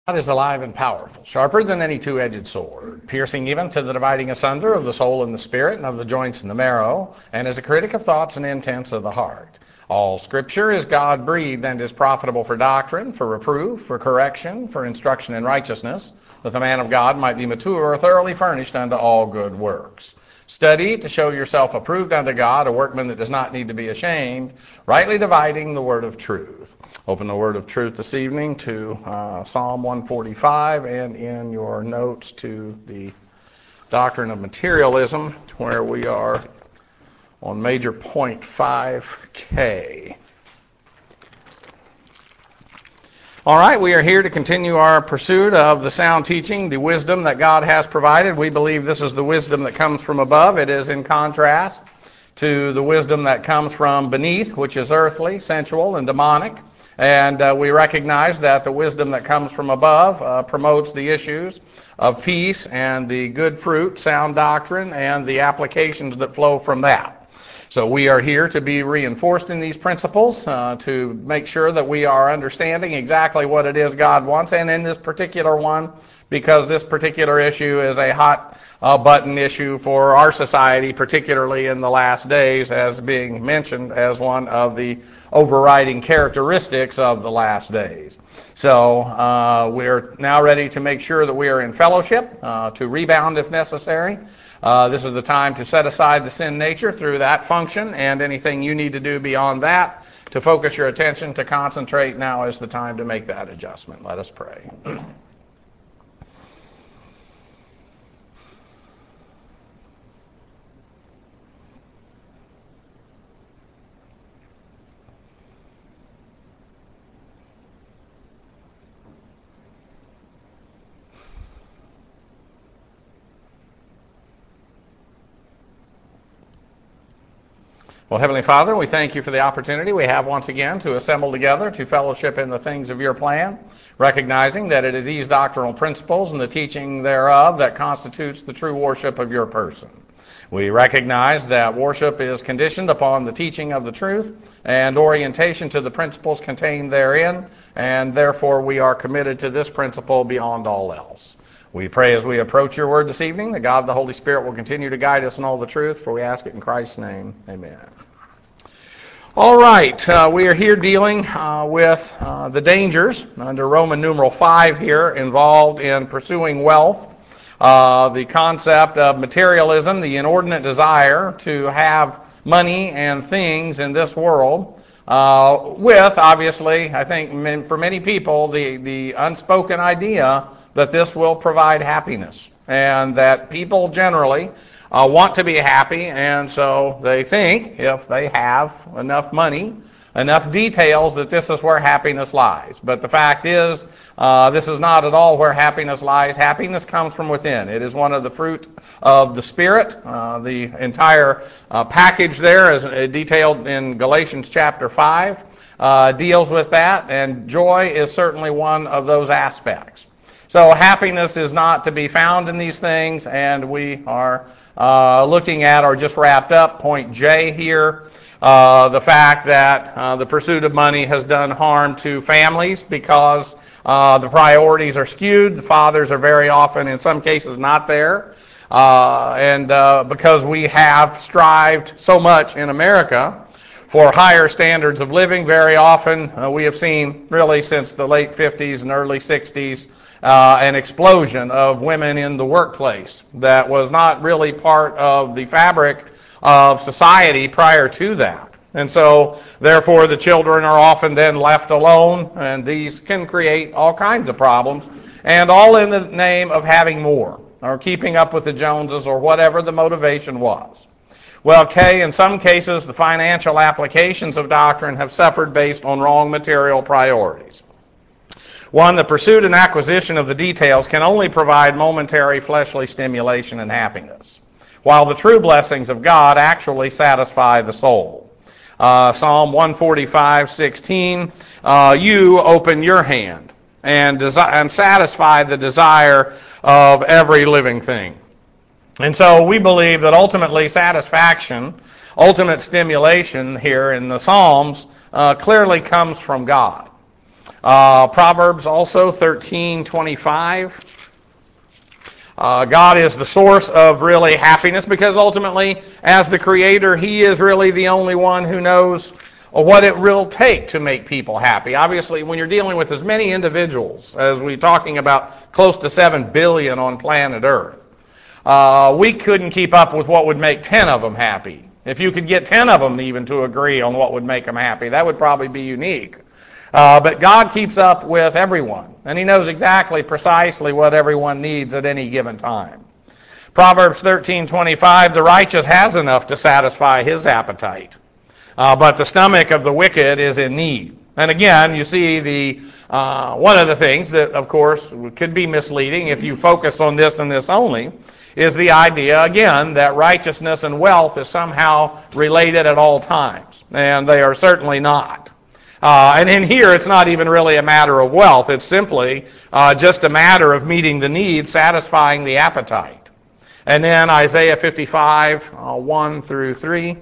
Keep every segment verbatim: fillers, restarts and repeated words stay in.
God is alive and powerful, sharper than any two-edged sword, piercing even to the dividing asunder of the soul and the spirit, and of the joints and the marrow, and is a critic of thoughts and intents of the heart. All Scripture is God-breathed and is profitable for doctrine, for reproof, for correction, for instruction in righteousness, that the man of God might be mature, thoroughly furnished unto all good works. Study to show yourself approved unto God, a workman that does not need to be ashamed, rightly dividing the word of truth. Open the word of truth this evening to uh, Psalm one forty-five, and in your notes to the doctrine of materialism, where we are on major point five K. All right, we are here to continue our pursuit of the sound teaching, the wisdom that God has provided. We believe this is the wisdom that comes from above. It is in contrast to the wisdom that comes from beneath, which is earthly, sensual, and demonic. And uh, we recognize that the wisdom that comes from above uh, promotes the issues of peace and the good fruit, sound doctrine, and the applications that flow from that. So we are here to be reinforced in these principles, uh, to make sure that we are understanding exactly what it is God wants, and in this particular one, because this particular issue is a hot uh, button issue for our society, particularly in the last days, as being mentioned as one of the overriding characteristics of the last days. So uh, we're now ready to make sure that we are in fellowship, uh, to rebound if necessary. Uh, this is the time to set aside the sin nature through that function, and anything you need to do beyond that to focus your attention, to concentrate. Now is the time to make that adjustment. Let us pray. Well, Heavenly Father, we thank you for the opportunity we have once again to assemble together to fellowship in the things of your plan, recognizing that it is these doctrinal principles and the teaching thereof that constitutes the true worship of your person. We recognize that worship is conditioned upon the teaching of the truth and orientation to the principles contained therein, and therefore we are committed to this principle beyond all else. We pray as we approach your word this evening that God the Holy Spirit will continue to guide us in all the truth, for we ask it in Christ's name. Amen. All right, uh, we are here dealing uh, with uh, the dangers under Roman numeral five here involved in pursuing wealth, uh, the concept of materialism, the inordinate desire to have money and things in this world, uh, with, obviously, I think for many people, the, the unspoken idea that this will provide happiness, and that people generally Uh, want to be happy, and so they think if they have enough money, enough details, that this is where happiness lies. But the fact is, uh, this is not at all where happiness lies. Happiness comes from within. It is one of the fruit of the Spirit. Uh, the entire uh, package there, as detailed in Galatians chapter five, uh, deals with that, and joy is certainly one of those aspects. So happiness is not to be found in these things, and we are uh, looking at, or just wrapped up, point J here, uh, the fact that uh, the pursuit of money has done harm to families because uh, the priorities are skewed. The fathers are very often, in some cases, not there. Uh, and uh, because we have strived so much in America for higher standards of living, very often uh, we have seen, really since the late fifties and early sixties, uh, an explosion of women in the workplace that was not really part of the fabric of society prior to that. And so, therefore, the children are often then left alone, and these can create all kinds of problems, and all in the name of having more, or keeping up with the Joneses, or whatever the motivation was. Well, Kay, in some cases, the financial applications of doctrine have suffered based on wrong material priorities. One, the pursuit and acquisition of the details can only provide momentary fleshly stimulation and happiness, while the true blessings of God actually satisfy the soul. Uh, Psalm one forty-five, sixteen, uh, you open your hand and, desi- and satisfy the desire of every living thing. And so we believe that ultimately satisfaction, ultimate stimulation here in the Psalms, uh, clearly comes from God. Uh, Proverbs also thirteen twenty-five. Uh, God is the source of really happiness because ultimately, as the Creator, He is really the only one who knows what it will take to make people happy. Obviously, when you're dealing with as many individuals, as we're talking about close to seven billion on planet Earth, uh, we couldn't keep up with what would make ten of them happy. If you could get ten of them even to agree on what would make them happy, that would probably be unique. Uh, but God keeps up with everyone, and He knows exactly, precisely what everyone needs at any given time. Proverbs thirteen twenty-five, the righteous has enough to satisfy his appetite, uh, but the stomach of the wicked is in need. And again, you see the uh, one of the things that, of course, could be misleading if you focus on this and this only, is the idea, again, that righteousness and wealth is somehow related at all times, and they are certainly not. Uh, and in here, it's not even really a matter of wealth. It's simply uh, just a matter of meeting the needs, satisfying the appetite. And then Isaiah fifty-five, uh, one through three.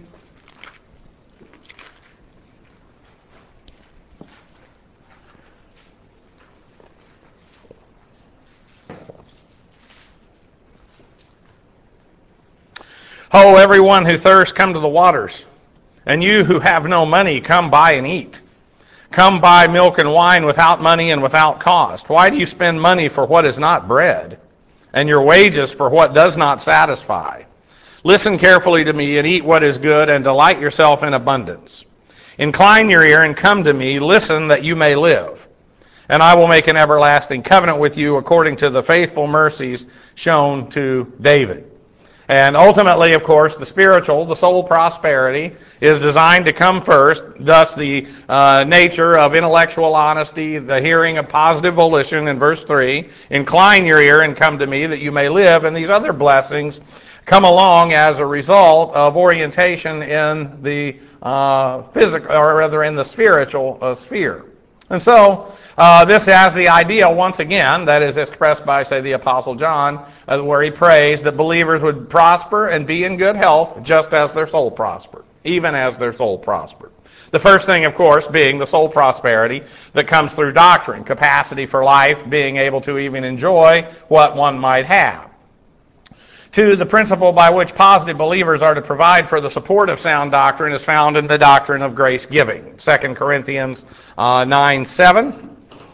Ho, everyone who thirsts, come to the waters. And you who have no money, come buy and eat. Come buy milk and wine without money and without cost. Why do you spend money for what is not bread, and your wages for what does not satisfy? Listen carefully to me and eat what is good, and delight yourself in abundance. Incline your ear and come to me. Listen that you may live. And I will make an everlasting covenant with you according to the faithful mercies shown to David. And ultimately, of course, the spiritual, the soul prosperity, is designed to come first, thus the uh, nature of intellectual honesty, the hearing of positive volition in verse three, incline your ear and come to me that you may live, and these other blessings come along as a result of orientation in the uh, physical, or rather in the spiritual uh, sphere. And so, uh, this has the idea, once again, that is expressed by, say, the Apostle John, uh, where he prays that believers would prosper and be in good health just as their soul prospered, even as their soul prospered. The first thing, of course, being the soul prosperity that comes through doctrine, capacity for life, being able to even enjoy what one might have. Two, the principle by which positive believers are to provide for the support of sound doctrine is found in the doctrine of grace giving. Second Corinthians uh, nine seven.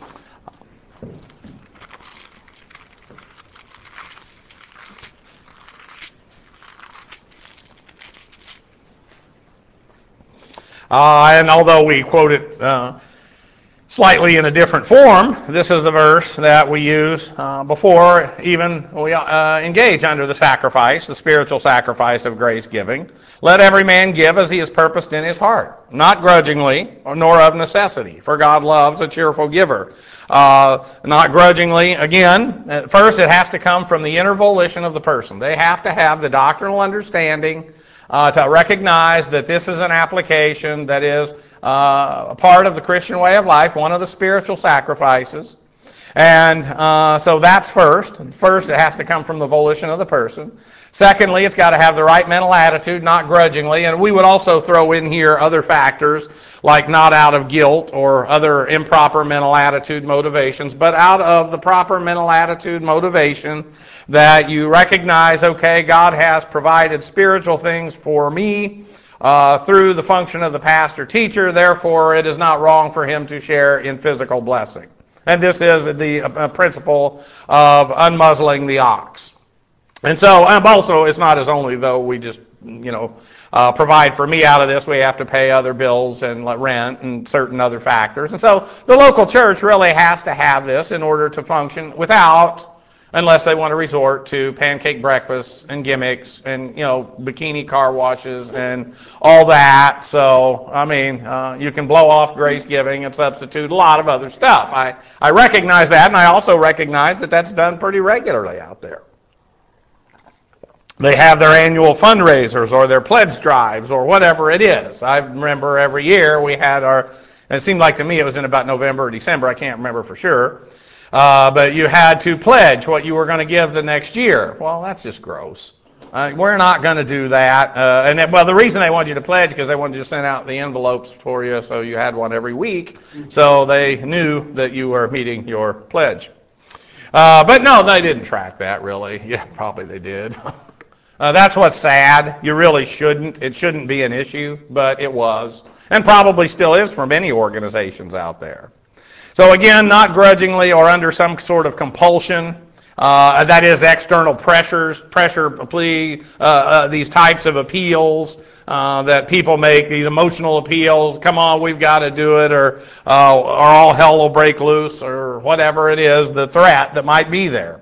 Uh, and although we quote it uh, slightly in a different form, this is the verse that we use uh, before even we uh, engage under the sacrifice, the spiritual sacrifice of grace giving. Let every man give as he has purposed in his heart, not grudgingly nor of necessity, for God loves a cheerful giver. Uh, not grudgingly, again, at first it has to come from the inner volition of the person. They have to have the doctrinal understanding Uh, to recognize that this is an application that is uh, a part of the Christian way of life, one of the spiritual sacrifices. And uh, so that's first. First, it has to come from the volition of the person. Secondly, it's got to have the right mental attitude, not grudgingly. And we would also throw in here other factors like not out of guilt or other improper mental attitude motivations, but out of the proper mental attitude motivation that you recognize, okay, God has provided spiritual things for me uh, through the function of the pastor-teacher, therefore it is not wrong for him to share in physical blessing. And this is the uh, principle of unmuzzling the ox. And so, and also, it's not as only though we just, you know, uh, provide for me out of this, we have to pay other bills and rent and certain other factors. And so, the local church really has to have this in order to function without, unless they want to resort to pancake breakfasts and gimmicks and, you know, bikini car washes and all that. So, I mean, uh, you can blow off grace giving and substitute a lot of other stuff. I, I recognize that, and I also recognize that that's done pretty regularly out there. They have their annual fundraisers or their pledge drives or whatever it is. I remember every year we had our, and it seemed like to me it was in about November or December, I can't remember for sure. Uh, but you had to pledge what you were going to give the next year. Well, that's just gross. Uh, we're not going to do that. Uh, and it, well, the reason they wanted you to pledge because they wanted you to send out the envelopes for you, so you had one every week, so they knew that you were meeting your pledge. Uh, but no, they didn't track that really. Yeah, probably they did. uh, that's what's sad. You really shouldn't. It shouldn't be an issue, but it was, and probably still is for many organizations out there. So again, not grudgingly or under some sort of compulsion. Uh, that is external pressures, pressure plea, uh, uh, these types of appeals uh, that people make, these emotional appeals. Come on, we've got to do it, or uh, or all hell will break loose, or whatever it is, the threat that might be there.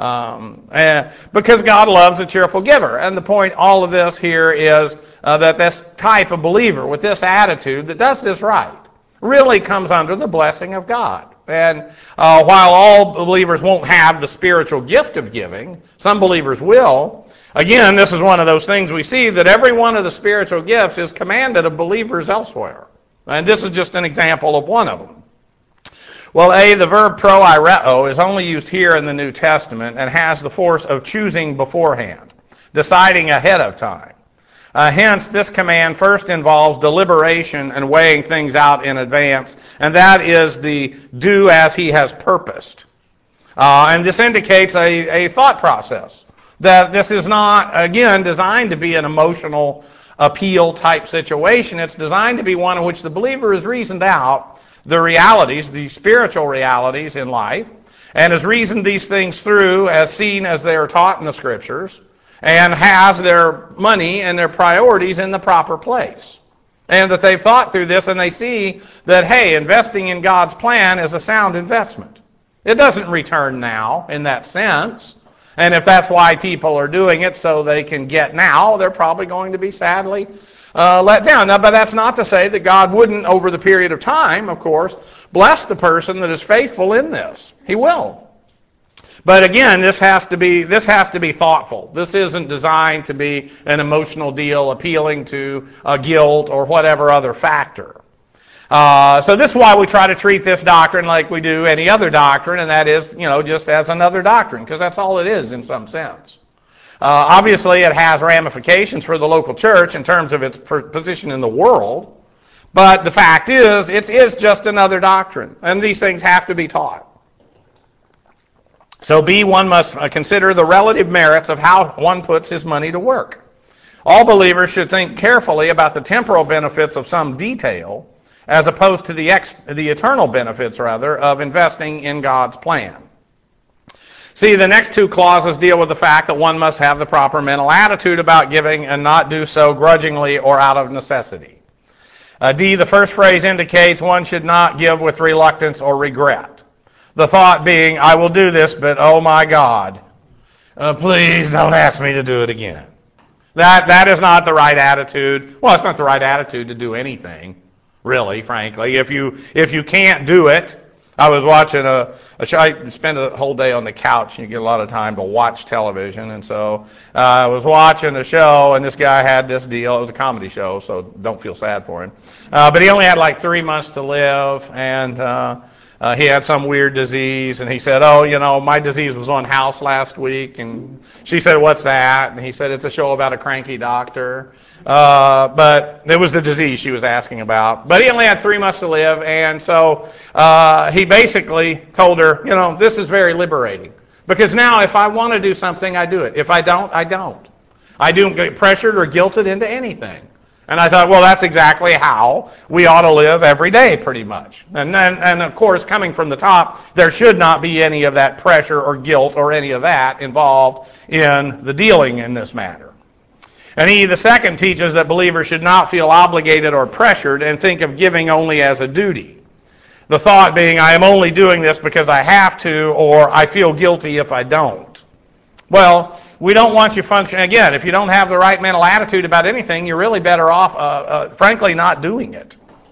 Um, and because God loves a cheerful giver, and the point, all of this here is uh, that this type of believer with this attitude that does this right really comes under the blessing of God. And uh, while all believers won't have the spiritual gift of giving, some believers will. Again, this is one of those things we see that every one of the spiritual gifts is commanded of believers elsewhere. And this is just an example of one of them. Well, A, the verb proireo is only used here in the New Testament and has the force of choosing beforehand, deciding ahead of time. Uh, hence, this command first involves deliberation and weighing things out in advance, and that is the do as he has purposed. Uh, and this indicates a, a thought process, that this is not, again, designed to be an emotional appeal type situation. It's designed to be one in which the believer has reasoned out the realities, the spiritual realities in life, and has reasoned these things through as seen as they are taught in the Scriptures, and has their money and their priorities in the proper place. And that they've thought through this and they see that, hey, investing in God's plan is a sound investment. It doesn't return now in that sense. And if that's why people are doing it so they can get now, they're probably going to be sadly uh, let down. Now, but that's not to say that God wouldn't, over the period of time, of course, bless the person that is faithful in this. He will. But again, this has to be this has to be thoughtful. This isn't designed to be an emotional deal appealing to uh, guilt or whatever other factor. Uh, so this is why we try to treat this doctrine like we do any other doctrine, and that is, you know, just as another doctrine, because that's all it is in some sense. Uh, obviously, it has ramifications for the local church in terms of its position in the world, but the fact is, it is just another doctrine, and these things have to be taught. So B, one must consider the relative merits of how one puts his money to work. All believers should think carefully about the temporal benefits of some detail as opposed to the, ex- the eternal benefits, rather, of investing in God's plan. See, the next two clauses deal with the fact that one must have the proper mental attitude about giving and not do so grudgingly or out of necessity. Uh, D, the first phrase indicates one should not give with reluctance or regret. The thought being, I will do this, but oh my God, uh, please don't ask me to do it again. That That is not the right attitude. Well, it's not the right attitude to do anything, really, frankly. If you if you can't do it, I was watching a, a show. I spend a whole day on the couch, and you get a lot of time to watch television. And so uh, I was watching a show, and this guy had this deal. It was a comedy show, so don't feel sad for him. Uh, but he only had like three months to live, and uh, Uh, he had some weird disease, and he said, oh, you know, my disease was on House last week. And she said, what's that? And he said, it's a show about a cranky doctor. Uh, but it was the disease she was asking about. But he only had three months to live, and so uh, he basically told her, you know, this is very liberating. Because now if I want to do something, I do it. If I don't, I don't. I don't get pressured or guilted into anything. And I thought, well, that's exactly how we ought to live every day, pretty much. And, and, and of course, coming from the top, there should not be any of that pressure or guilt or any of that involved in the dealing in this matter. And he, the second, teaches that believers should not feel obligated or pressured and think of giving only as a duty. The thought being, I am only doing this because I have to, or I feel guilty if I don't. Well, we don't want you functioning. Again, if you don't have the right mental attitude about anything, you're really better off, uh, uh, frankly, not doing it.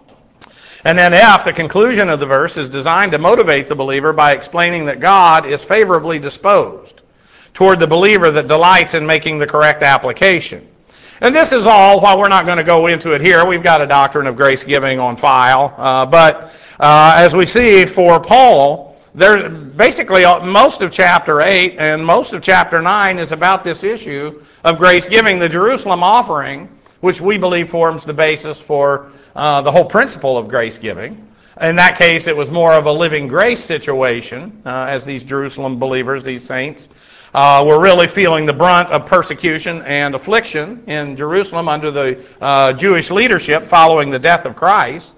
And then F, the conclusion of the verse, is designed to motivate the believer by explaining that God is favorably disposed toward the believer that delights in making the correct application. And this is all, while we're not going to go into it here, we've got a doctrine of grace giving on file. Uh, but uh, as we see, for Paul, there, basically, most of chapter eight and most of chapter nine is about this issue of grace giving. The Jerusalem offering, which we believe forms the basis for uh, the whole principle of grace giving. In that case, it was more of a living grace situation, uh, as these Jerusalem believers, these saints, uh, were really feeling the brunt of persecution and affliction in Jerusalem under the uh, Jewish leadership following the death of Christ.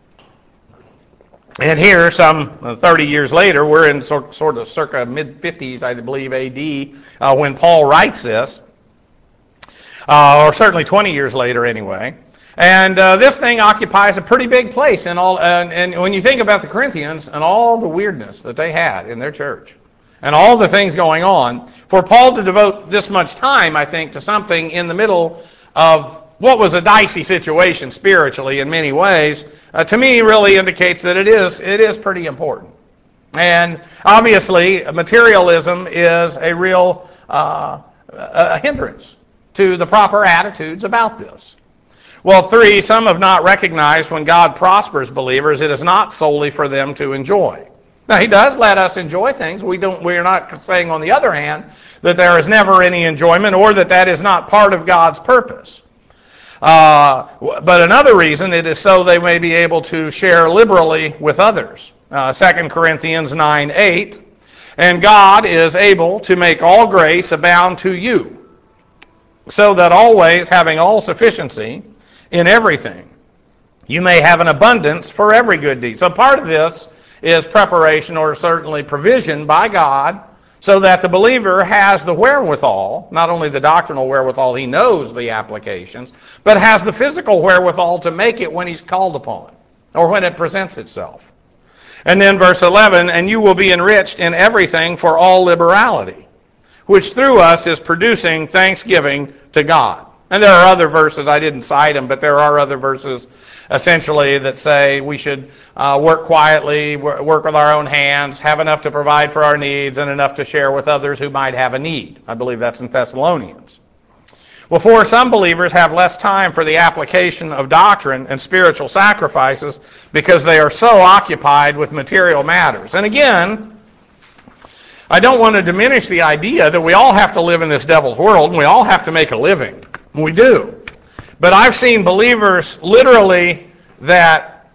And here, some thirty years later, we're in sort, sort of circa mid fifties, I believe, A D, uh, when Paul writes this, uh, or certainly twenty years later anyway. And uh, this thing occupies a pretty big place in all. And, and when you think about the Corinthians and all the weirdness that they had in their church, and all the things going on, for Paul to devote this much time, I think, to something in the middle of what was a dicey situation spiritually in many ways, uh, to me really indicates that it is it is pretty important. And obviously, materialism is a real uh, a hindrance to the proper attitudes about this. Well, three, some have not recognized when God prospers believers, it is not solely for them to enjoy. Now, He does let us enjoy things. We don't. We are not saying, on the other hand, that there is never any enjoyment or that that is not part of God's purpose. Uh, but another reason, it is so they may be able to share liberally with others. Uh, Second Corinthians nine eight, and God is able to make all grace abound to you, so that always, having all sufficiency in everything, you may have an abundance for every good deed. So part of this is preparation, or certainly provision by God, so that the believer has the wherewithal, not only the doctrinal wherewithal, he knows the applications, but has the physical wherewithal to make it when he's called upon, or when it presents itself. And then verse eleven, and you will be enriched in everything for all liberality, which through us is producing thanksgiving to God. And there are other verses, I didn't cite them, but there are other verses essentially that say we should uh, work quietly, work with our own hands, have enough to provide for our needs, and enough to share with others who might have a need. I believe that's in Thessalonians. Well, for some believers have less time for the application of doctrine and spiritual sacrifices because they are so occupied with material matters. And again, I don't want to diminish the idea that we all have to live in this devil's world and we all have to make a living. We do. But I've seen believers literally that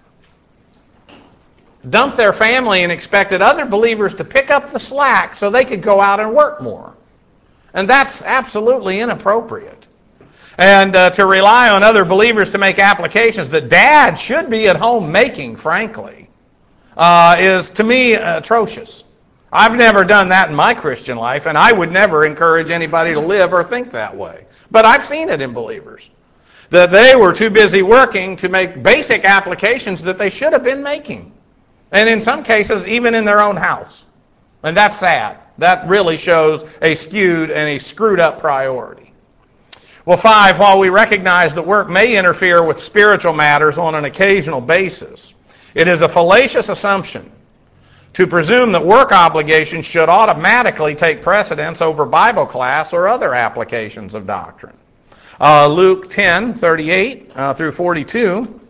dump their family and expected other believers to pick up the slack so they could go out and work more. And that's absolutely inappropriate. And uh, to rely on other believers to make applications that dad should be at home making, frankly, uh, is to me atrocious. I've never done that in my Christian life, and I would never encourage anybody to live or think that way. But I've seen it in believers, that they were too busy working to make basic applications that they should have been making. And in some cases, even in their own house. And that's sad. That really shows a skewed and a screwed up priority. Well, five, while we recognize that work may interfere with spiritual matters on an occasional basis, it is a fallacious assumption to presume that work obligations should automatically take precedence over Bible class or other applications of doctrine. Uh, Luke ten thirty-eight uh, through forty-two.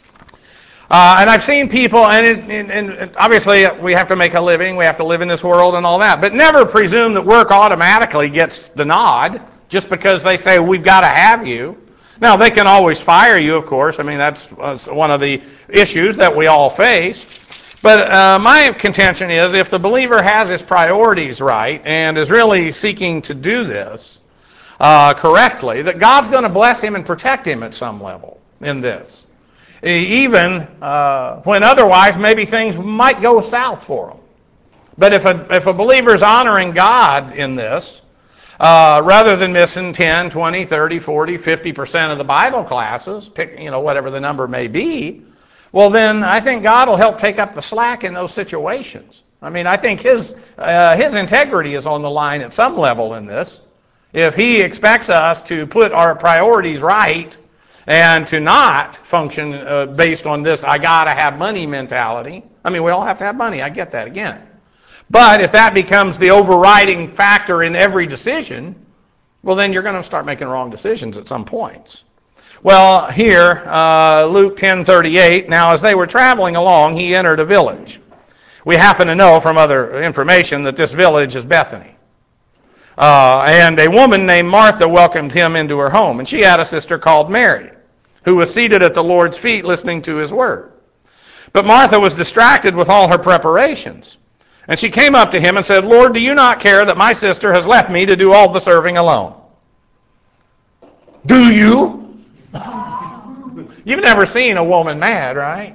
Uh, and I've seen people, and, it, and, and obviously we have to make a living, we have to live in this world and all that, but never presume that work automatically gets the nod just because they say, we've got to have you. Now, they can always fire you, of course. I mean, that's one of the issues that we all face. But uh, my contention is, if the believer has his priorities right and is really seeking to do this uh, correctly, that God's going to bless him and protect him at some level in this. Even uh, when otherwise maybe things might go south for him. But if a, if a believer's honoring God in this, uh, rather than missing ten, twenty, thirty, forty, fifty percent of the Bible classes, pick, you know, whatever the number may be, well, then I think God will help take up the slack in those situations. I mean, I think his uh, his integrity is on the line at some level in this. If he expects us to put our priorities right and to not function uh, based on this I gotta have money mentality. I mean, we all have to have money. I get that again. But if that becomes the overriding factor in every decision, well, then you're going to start making wrong decisions at some points. Well, here, uh, Luke ten thirty-eight, now as they were traveling along, he entered a village. We happen to know from other information that this village is Bethany. Uh, and a woman named Martha welcomed him into her home. And she had a sister called Mary, who was seated at the Lord's feet listening to his word. But Martha was distracted with all her preparations. And she came up to him and said, Lord, do you not care that my sister has left me to do all the serving alone? Do you? You've never seen a woman mad, right?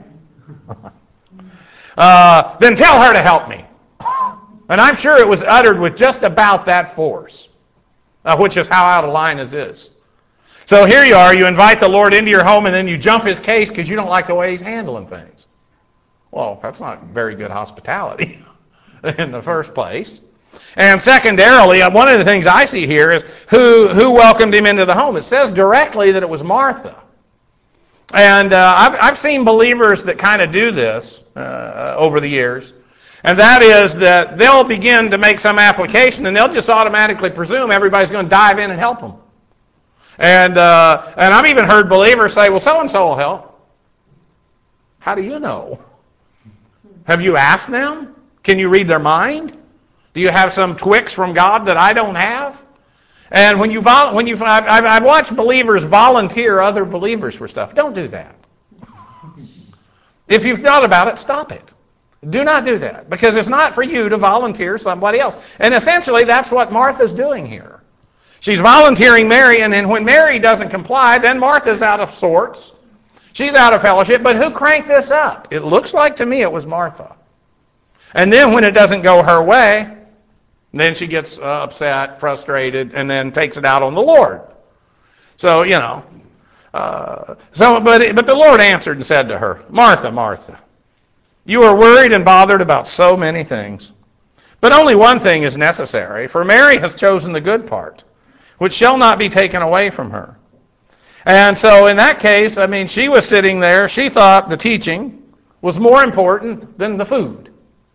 uh, then tell her to help me. And I'm sure it was uttered with just about that force, uh, which is how out of line is this. So here you are, you invite the Lord into your home, and then you jump his case because you don't like the way he's handling things. Well, that's not very good hospitality in the first place. And secondarily, one of the things I see here is who, who welcomed him into the home. It says directly that it was Martha. And uh, I've, I've seen believers that kind of do this uh, over the years. And that is that they'll begin to make some application and they'll just automatically presume everybody's going to dive in and help them. And uh, and I've even heard believers say, well, so-and-so will help. How do you know? Have you asked them? Can you read their mind? Do you have some twix from God that I don't have? And when you vol- when you I've, I've watched believers volunteer other believers for stuff. Don't do that. If you've thought about it, stop it. Do not do that, because it's not for you to volunteer somebody else. And essentially, that's what Martha's doing here. She's volunteering Mary, and then when Mary doesn't comply, then Martha's out of sorts. She's out of fellowship, but who cranked this up? It looks like to me it was Martha. And then when it doesn't go her way, then she gets uh, upset, frustrated, and then takes it out on the Lord. So, you know. Uh, so, but, but the Lord answered and said to her, Martha, Martha, you are worried and bothered about so many things. But only one thing is necessary, for Mary has chosen the good part, which shall not be taken away from her. And so in that case, I mean, she was sitting there. She thought the teaching was more important than the food.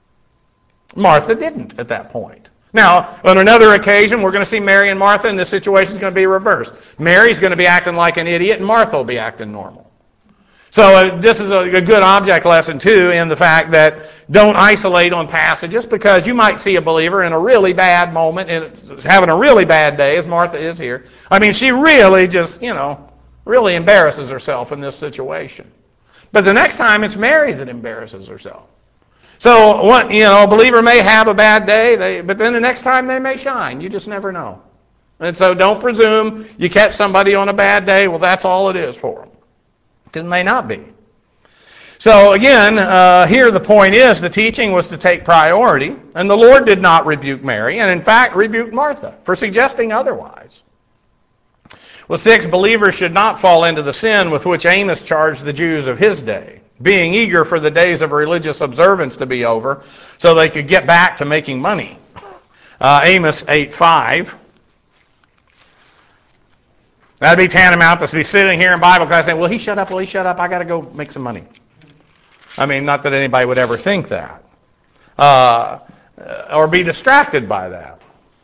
Martha didn't at that point. Now, on another occasion, we're going to see Mary and Martha, and this situation is going to be reversed. Mary's going to be acting like an idiot, and Martha will be acting normal. So uh, this is a, a good object lesson, too, in the fact that don't isolate on passages, because you might see a believer in a really bad moment and having a really bad day, as Martha is here. I mean, she really just, you know, really embarrasses herself in this situation. But the next time, it's Mary that embarrasses herself. So, what, you know, a believer may have a bad day, they, but then the next time they may shine. You just never know. And so don't presume you catch somebody on a bad day, well, that's all it is for them. It may not be. So again, uh, here the point is the teaching was to take priority, and the Lord did not rebuke Mary, and in fact rebuked Martha for suggesting otherwise. Well, six, believers should not fall into the sin with which Amos charged the Jews of his day, being eager for the days of religious observance to be over so they could get back to making money. Uh, Amos eight five. That'd be tantamount to be sitting here in Bible class saying, well, he shut up, well, he shut up, I got to go make some money. I mean, not that anybody would ever think that. Uh, or be distracted by that.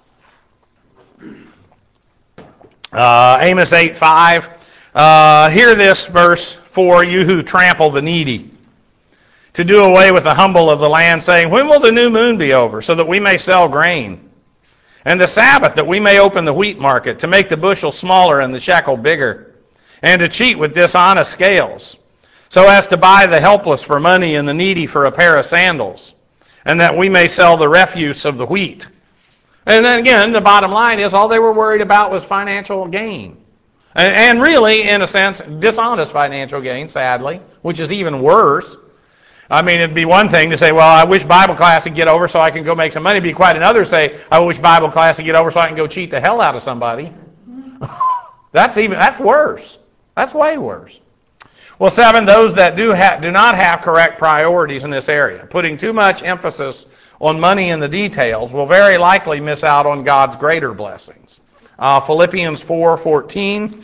Uh, Amos eight five. Uh, hear this verse, for you who trample the needy, to do away with the humble of the land, saying, when will the new moon be over, so that we may sell grain? And the Sabbath, that we may open the wheat market, to make the bushel smaller and the shekel bigger, and to cheat with dishonest scales, so as to buy the helpless for money and the needy for a pair of sandals, and that we may sell the refuse of the wheat. And then again, the bottom line is all they were worried about was financial gain. And, and really, in a sense, dishonest financial gain, sadly, which is even worse. I mean, it'd be one thing to say, well, I wish Bible class would get over so I can go make some money. It'd be quite another to say, I wish Bible class would get over so I can go cheat the hell out of somebody. That's even, that's worse. That's way worse. Well, seven, those that do ha- do not have correct priorities in this area, putting too much emphasis on money and the details, will very likely miss out on God's greater blessings. Uh, Philippians four fourteen.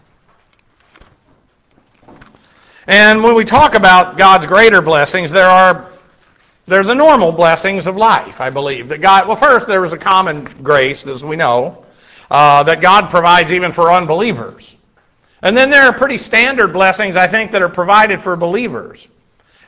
And when we talk about God's greater blessings, there are they're the normal blessings of life, I believe. That God, well, first there is a common grace, as we know, uh, that God provides even for unbelievers. And then there are pretty standard blessings, I think, that are provided for believers.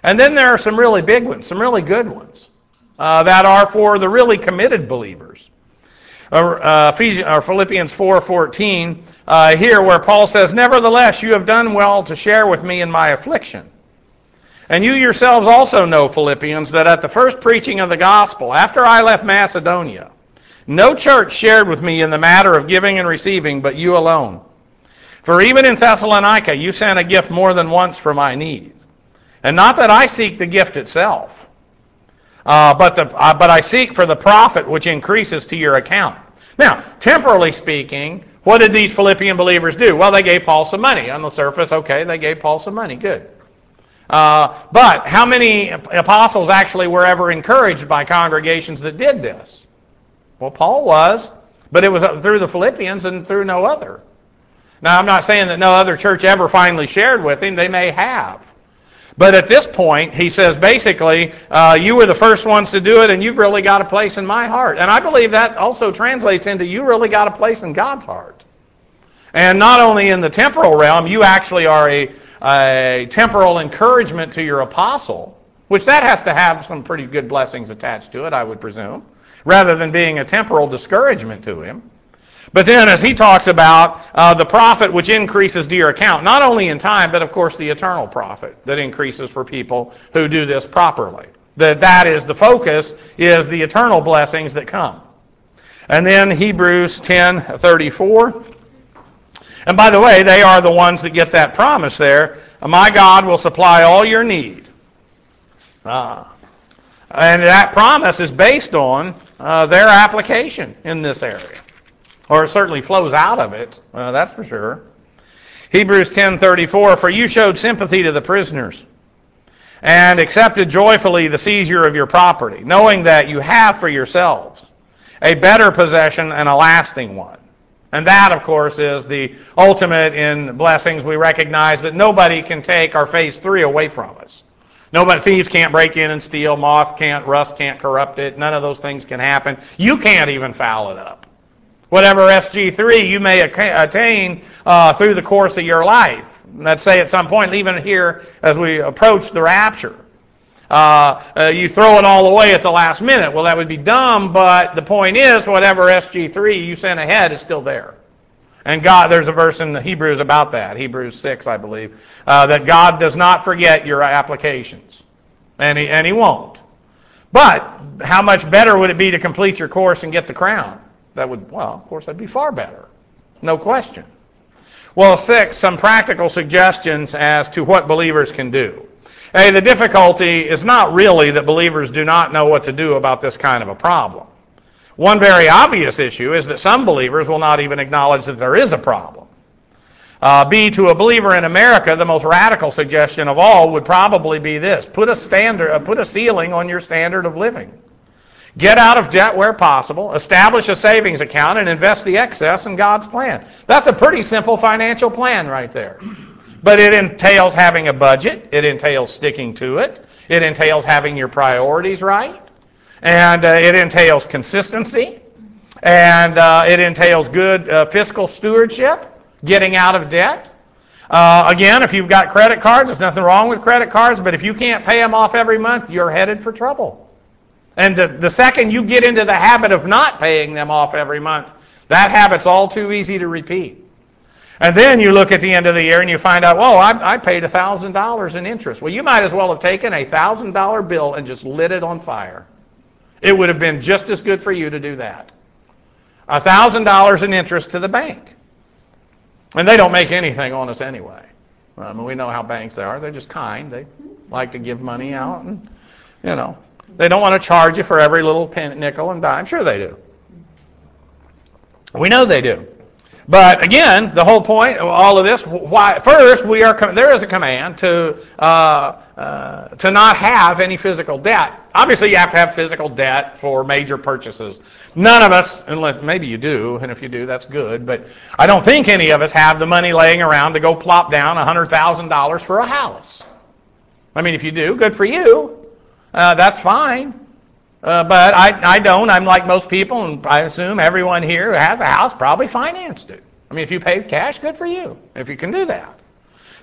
And then there are some really big ones, some really good ones, uh, that are for the really committed believers. Uh, Ephesians, or Philippians four fourteen, uh, here where Paul says, "Nevertheless, you have done well to share with me in my affliction. And you yourselves also know, Philippians, that at the first preaching of the gospel, after I left Macedonia, no church shared with me in the matter of giving and receiving, but you alone. For even in Thessalonica, you sent a gift more than once for my need. And not that I seek the gift itself, uh, but, the, uh, but I seek for the profit which increases to your account." Now, temporally speaking, what did these Philippian believers do? Well, they gave Paul some money. On the surface, okay, they gave Paul some money. Good. Uh, but how many apostles actually were ever encouraged by congregations that did this? Well, Paul was, but it was through the Philippians and through no other. Now, I'm not saying that no other church ever finally shared with him. They may have. But at this point, he says, basically, uh, you were the first ones to do it, and you've really got a place in my heart. And I believe that also translates into you really got a place in God's heart. And not only in the temporal realm, you actually are a, a temporal encouragement to your apostle, which that has to have some pretty good blessings attached to it, I would presume, rather than being a temporal discouragement to him. But then as he talks about uh, the profit which increases to your account, not only in time, but of course the eternal profit that increases for people who do this properly. That that is the focus, is the eternal blessings that come. And then Hebrews ten thirty-four. And by the way, they are the ones that get that promise there. My God will supply all your need. Uh, and that promise is based on uh, their application in this area. Or it certainly flows out of it, uh, that's for sure. Hebrews ten thirty-four, "For you showed sympathy to the prisoners, and accepted joyfully the seizure of your property, knowing that you have for yourselves a better possession and a lasting one." And that, of course, is the ultimate in blessings. We recognize that nobody can take our phase three away from us. Nobody, thieves can't break in and steal, moth can't, rust can't corrupt it, none of those things can happen. You can't even foul it up. Whatever S G three you may attain uh, through the course of your life. Let's say at some point, even here as we approach the rapture, uh, uh, you throw it all away at the last minute. Well, that would be dumb, but the point is, whatever S G three you sent ahead is still there. And God, there's a verse in the Hebrews about that, Hebrews six, I believe, uh, that God does not forget your applications. And he, and he won't. But how much better would it be to complete your course and get the crown? That would, well, of course, that'd be far better. No question. Well, six, some practical suggestions as to what believers can do. Hey, the difficulty is not really that believers do not know what to do about this kind of a problem. One very obvious issue is that some believers will not even acknowledge that there is a problem. Uh, B, to a believer in America, the most radical suggestion of all would probably be this. Put a standard, uh, put a ceiling on your standard of living. Get out of debt where possible, establish a savings account, and invest the excess in God's plan. That's a pretty simple financial plan right there. But it entails having a budget. It entails sticking to it. It entails having your priorities right. And uh, it entails consistency. And uh, it entails good uh, fiscal stewardship, getting out of debt. Uh, again, if you've got credit cards, there's nothing wrong with credit cards, but if you can't pay them off every month, you're headed for trouble. And the, the second you get into the habit of not paying them off every month, that habit's all too easy to repeat. And then you look at the end of the year and you find out, oh, I, I paid one thousand dollars in interest. Well, you might as well have taken a one thousand dollars bill and just lit it on fire. It would have been just as good for you to do that. one thousand dollars in interest to the bank. And they don't make anything on us anyway. I mean, we know how banks are. They're just kind. They like to give money out and, you know. They don't want to charge you for every little pen, nickel and dime. Sure they do. We know they do. But again, the whole point of all of this, why, first, we are there is a command to uh, uh, to not have any physical debt. Obviously, you have to have physical debt for major purchases. None of us, unless maybe you do, and if you do, that's good. But I don't think any of us have the money laying around to go plop down one hundred thousand dollars for a house. I mean, if you do, good for you. Uh, that's fine. Uh, but I, I don't. I'm like most people, and I assume everyone here who has a house probably financed it. I mean, if you paid cash, good for you, if you can do that.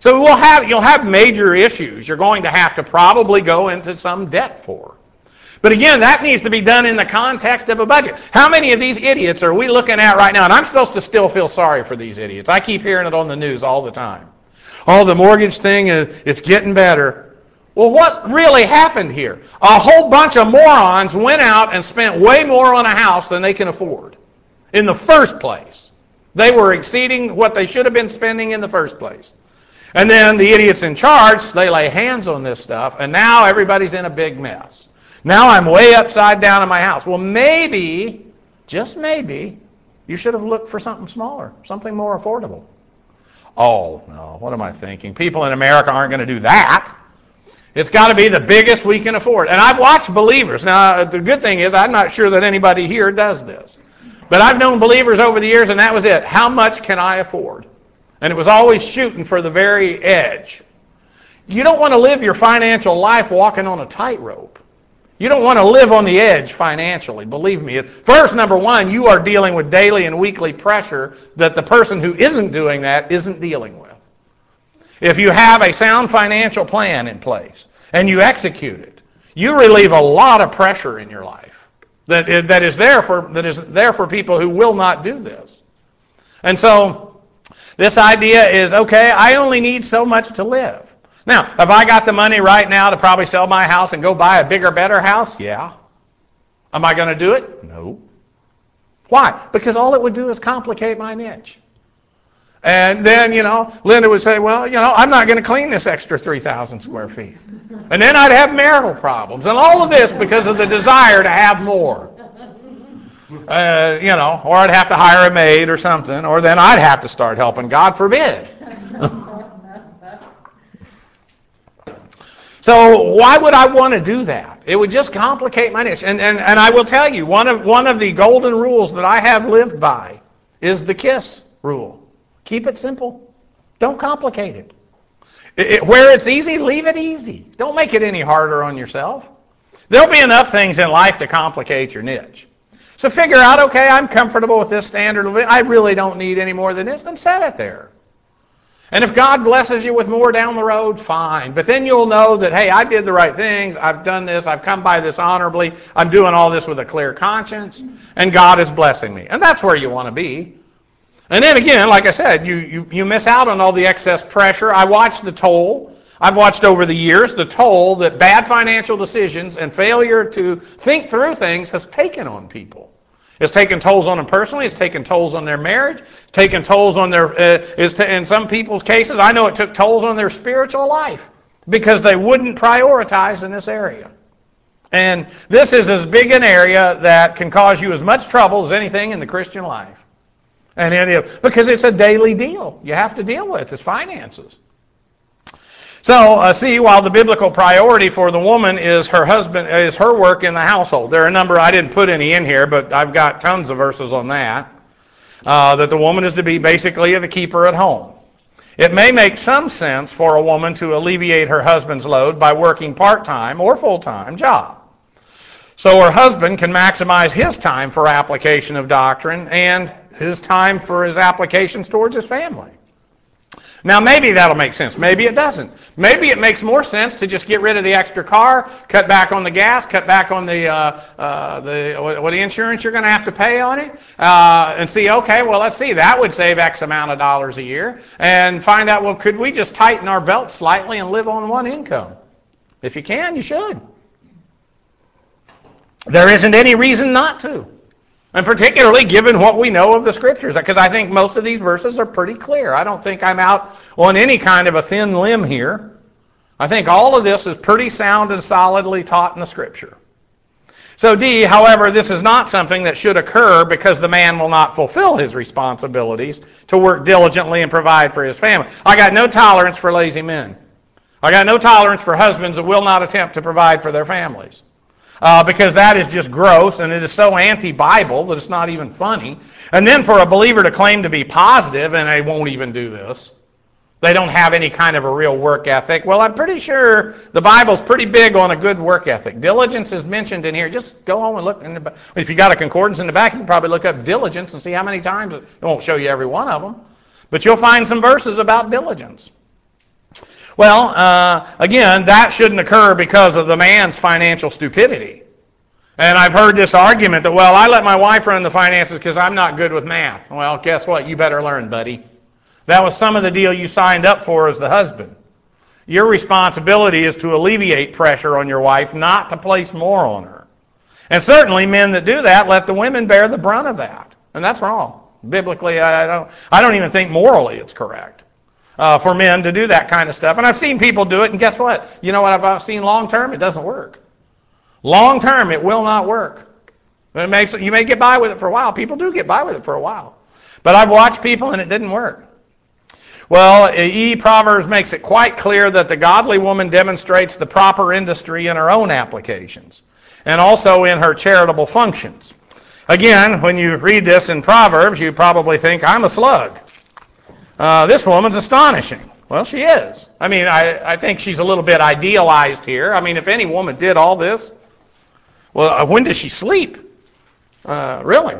So we'll have, you'll have major issues you're going to have to probably go into some debt for. But again, that needs to be done in the context of a budget. How many of these idiots are we looking at right now? And I'm supposed to still feel sorry for these idiots. I keep hearing it on the news all the time. Oh, the mortgage thing, it's getting better. Well, what really happened here? A whole bunch of morons went out and spent way more on a house than they can afford in the first place. They were exceeding what they should have been spending in the first place. And then the idiots in charge, they lay hands on this stuff, and now everybody's in a big mess. Now I'm way upside down in my house. Well, maybe, just maybe, you should have looked for something smaller, something more affordable. Oh, no, what am I thinking? People in America aren't going to do that. It's got to be the biggest we can afford. And I've watched believers. Now, the good thing is I'm not sure that anybody here does this. But I've known believers over the years, and that was it. How much can I afford? And it was always shooting for the very edge. You don't want to live your financial life walking on a tightrope. You don't want to live on the edge financially, believe me. First, number one, you are dealing with daily and weekly pressure that the person who isn't doing that isn't dealing with. If you have a sound financial plan in place and you execute it, you relieve a lot of pressure in your life that is, that is there for that is there for people who will not do this. And so this idea is, okay, I only need so much to live. Now, have I got the money right now to probably sell my house and go buy a bigger, better house? Yeah. Am I going to do it? No. Why? Because all it would do is complicate my niche. And then, you know, Linda would say, well, you know, I'm not going to clean this extra three thousand square feet. And then I'd have marital problems. And all of this because of the desire to have more. Uh, you know, or I'd have to hire a maid or something, or then I'd have to start helping. God forbid. So why would I want to do that? It would just complicate my niche. And, and, and I will tell you, one of, one of the golden rules that I have lived by is the KISS rule. Keep it simple. Don't complicate it. It, it. Where it's easy, leave it easy. Don't make it any harder on yourself. There'll be enough things in life to complicate your niche. So figure out, okay, I'm comfortable with this standard of living. I really don't need any more than this. Then set it there. And if God blesses you with more down the road, fine. But then you'll know that, hey, I did the right things. I've done this. I've come by this honorably. I'm doing all this with a clear conscience. And God is blessing me. And that's where you want to be. And then again, like I said, you, you, you miss out on all the excess pressure. I watched the toll. I've watched over the years the toll that bad financial decisions and failure to think through things has taken on people. It's taken tolls on them personally. It's taken tolls on their marriage. It's taken tolls on their, uh, it's t- in some people's cases, I know it took tolls on their spiritual life because they wouldn't prioritize in this area. And this is as big an area that can cause you as much trouble as anything in the Christian life. And it, because it's a daily deal you have to deal with, it's finances. So, uh, see, while the biblical priority for the woman is her husband, is her work in the household. There are a number, I didn't put any in here, but I've got tons of verses on that. Uh, that the woman is to be basically the keeper at home. It may make some sense for a woman to alleviate her husband's load by working part-time or full-time job. So her husband can maximize his time for application of doctrine and his time for his applications towards his family. Now, maybe that'll make sense. Maybe it doesn't. Maybe it makes more sense to just get rid of the extra car, cut back on the gas, cut back on the uh, uh, the what, what the insurance you're going to have to pay on it, uh, and see, okay, well, let's see, that would save X amount of dollars a year, and find out, well, could we just tighten our belt slightly and live on one income? If you can, you should. There isn't any reason not to. And particularly given what we know of the Scriptures, because I think most of these verses are pretty clear. I don't think I'm out on any kind of a thin limb here. I think all of this is pretty sound and solidly taught in the Scripture. So D, however, this is not something that should occur because the man will not fulfill his responsibilities to work diligently and provide for his family. I got no tolerance for lazy men. I got no tolerance for husbands that will not attempt to provide for their families. Uh, because that is just gross, and it is so anti-Bible that it's not even funny. And then for a believer to claim to be positive, and they won't even do this, they don't have any kind of a real work ethic. Well, I'm pretty sure the Bible's pretty big on a good work ethic. Diligence is mentioned in here. Just go home and look. In the, if you got a concordance in the back, you can probably look up diligence and see how many times. It won't show you every one of them, but you'll find some verses about diligence. Well, uh, again, that shouldn't occur because of the man's financial stupidity. And I've heard this argument that, well, I let my wife run the finances because I'm not good with math. Well, guess what? You better learn, buddy. That was some of the deal you signed up for as the husband. Your responsibility is to alleviate pressure on your wife, not to place more on her. And certainly men that do that let the women bear the brunt of that. And that's wrong. Biblically, I don't, I don't even think morally it's correct uh, for men to do that kind of stuff. And I've seen people do it, and guess what? You know what I've seen long term? It doesn't work. Long term, it will not work. It makes, you may get by with it for a while. People do get by with it for a while. But I've watched people, and it didn't work. Well, E. Proverbs makes it quite clear that the godly woman demonstrates the proper industry in her own applications and also in her charitable functions. Again, when you read this in Proverbs, you probably think, I'm a slug. Uh, this woman's astonishing. Well, she is. I mean, I, I think she's a little bit idealized here. I mean, if any woman did all this, well, when does she sleep? Uh, really?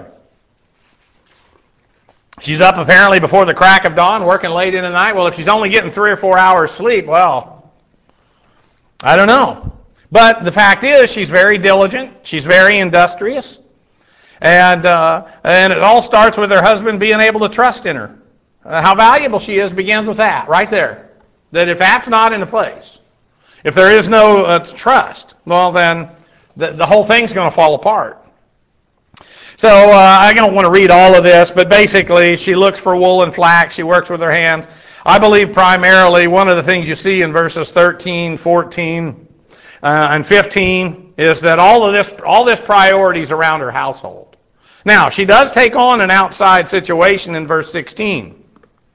She's up apparently before the crack of dawn, working late in the night. Well, if she's only getting three or four hours sleep, well, I don't know. But the fact is, she's very diligent. She's very industrious. And uh, and it all starts with her husband being able to trust in her. Uh, how valuable she is begins with that, right there. That if that's not in place, if there is no uh, trust, well then the, the whole thing's going to fall apart. So uh, I don't want to read all of this, but basically she looks for wool and flax. She works with her hands. I believe primarily one of the things you see in verses thirteen, fourteen, uh, and fifteen is that all of this, all this priorities around her household. Now, she does take on an outside situation in verse sixteen.